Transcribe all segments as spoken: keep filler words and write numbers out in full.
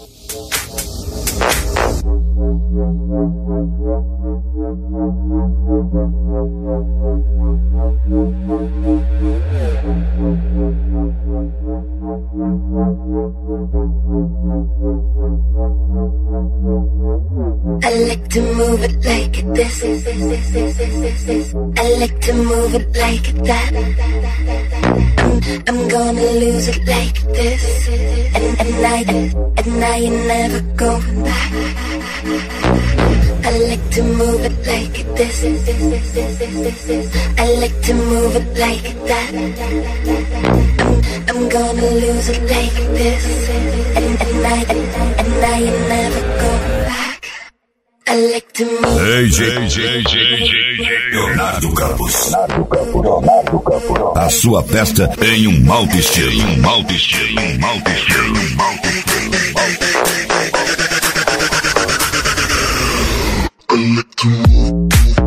I like to move it like this. I like to move it like that. I'm, I'm gonna lose it like this. And, and I, and now you're never going back. I like to move it like this. I like to move it like that. I'm, I'm gonna lose it like this. And, and I, and now you're never going back. I like to move. Hey, J, J, J, J, Leonardo Campos. Leonardo Campos. A sua festa em um alto estilo, um alto estilo, um alto estilo, um alto estilo. I like to move.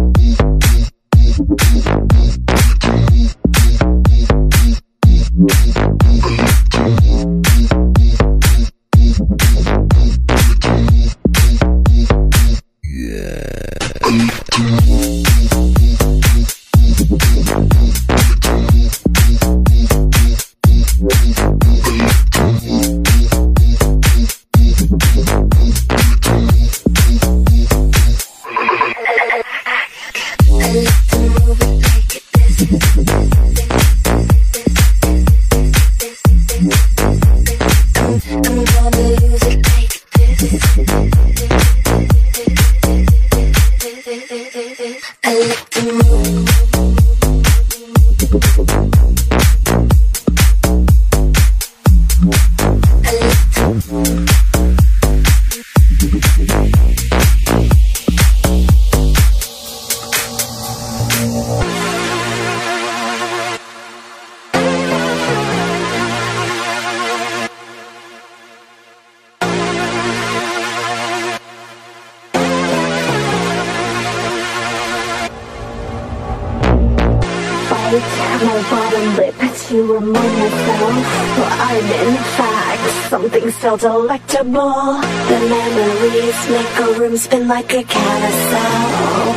My bottom lip to remind myself, well, I'm in fact something so delectable. The memories make a room spin like a carousel.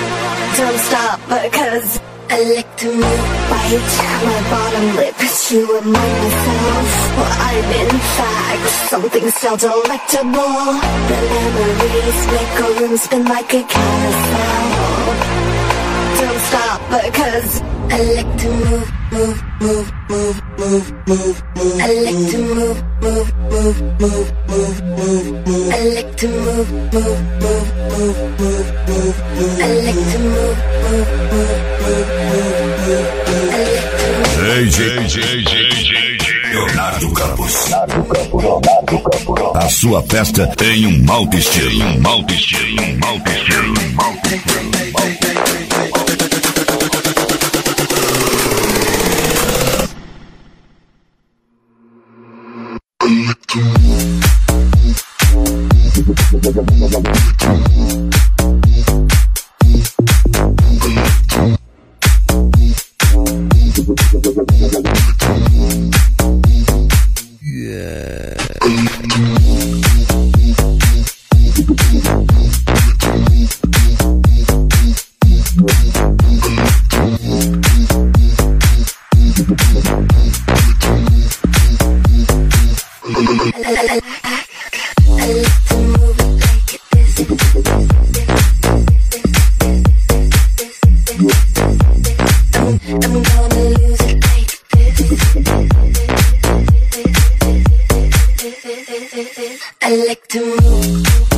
Don't stop because I like to move. Bite my bottom lip to remind myself, well, I'm in fact something so delectable. The memories make a room spin like a carousel. Don't stop because I like to move, move, move, move, move, move, move. I like to move, move, move, move, move, move, move. I like to move, move, move, move, move, move, move. I like to move, move, move, move, move, move. I like to move. Hey, J, J, J, J, J. Leonardo Campos. Leonardo Campos. Leonardo Campos. A sua festa em um alto estilo, um alto estilo, um alto estilo, um alto estilo, um alto estilo. I like to move.